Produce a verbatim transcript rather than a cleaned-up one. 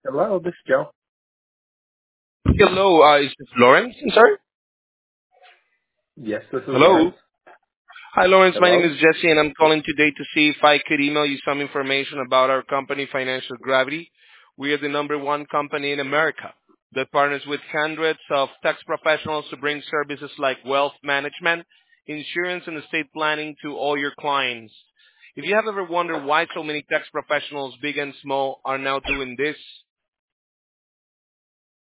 Hello, this is Joe. Hello, uh, is this Lawrence? I'm sorry. Yes, this is Hello. Lawrence. Hi, Lawrence. My name Hello. is Jesse, and I'm calling today to see if I could email you some information about our company, Financial Gravity. We are the number one company in America that partners with hundreds of tax professionals to bring services like wealth management, insurance, and estate planning to all your clients. If you have ever wondered why so many tax professionals, big and small, are now doing this,